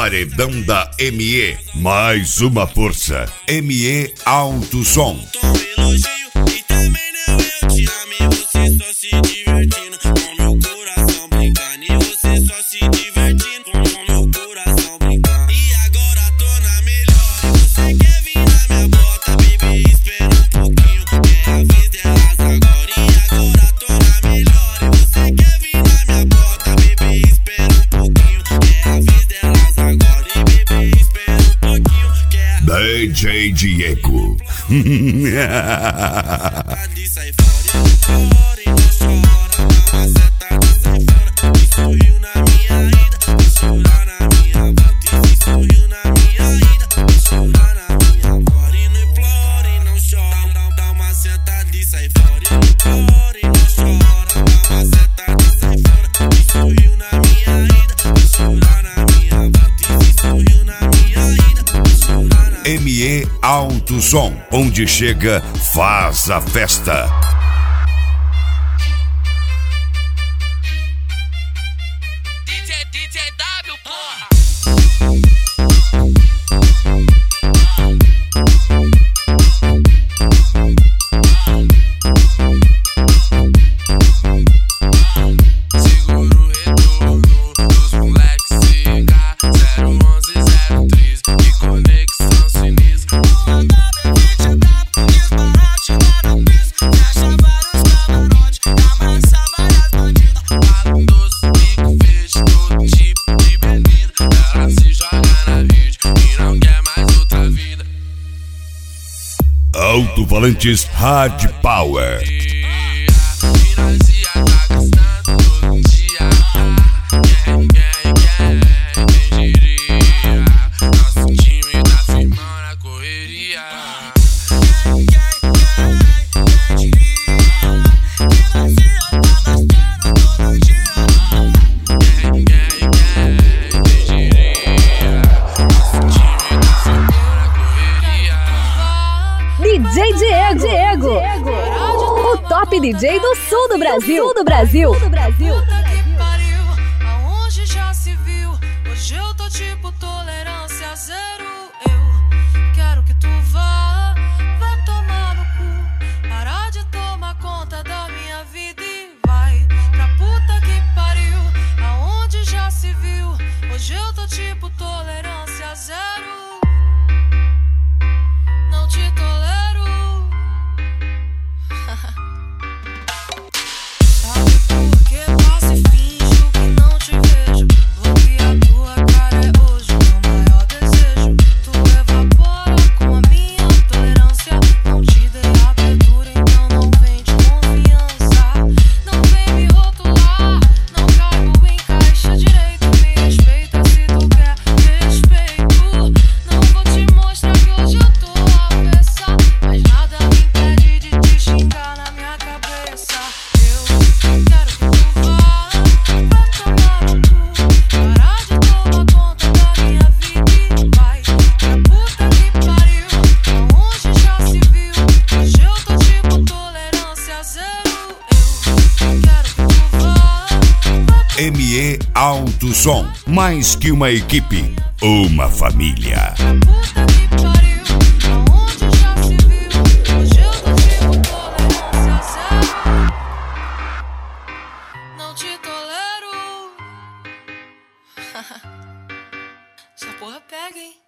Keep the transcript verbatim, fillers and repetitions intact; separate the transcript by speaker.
Speaker 1: Paredão da M E. Mais uma força. M E Alto Som. D J Diego. M E Alto Som, onde chega, faz a festa.
Speaker 2: D J, D J W, porra! Segura o retorno dos moleques C K zero onze zero três de conexão sinistra.
Speaker 1: Alto-falantes Hard Power.
Speaker 2: Nosso time tá firmão na correria.
Speaker 3: D J Diego, Diego, o top D J do sul do Brasil, sul do Brasil.
Speaker 4: Puta que pariu, aonde já se viu? Hoje eu tô tipo tolerância zero. Eu quero que tu vá, vá tomar no cu. Parar de tomar conta da minha vida e vai pra puta que pariu, aonde já se viu? Hoje eu tô tipo tolerância zero. Não te tolero. Sabe por que passo e finjo que não te vejo? Porque a tua cara é hoje meu maior desejo. Tu evapora com a minha tolerância. Não te dei abertura, então não vem de confiança. Não vem me rotular, não caibo em caixa direito. Me respeita se tu quer respeito. Não vou te mostrar que hoje eu tô avessa, mas nada me impede de te xingar na minha cabeça. Eu quero que tu vá, vá tomar no cu. Parar de tomar conta da minha vida e vai pra puta que pariu, aonde já se viu? Hoje eu tô tipo tolerância zero. Eu quero que tu vá, vá
Speaker 1: M E Alto Som, mais que uma equipe, uma família.
Speaker 4: puta que pariu, aonde já se viu? Hoje eu tô tipo tolerância zero. Não te tolero. Essa porra pega, hein?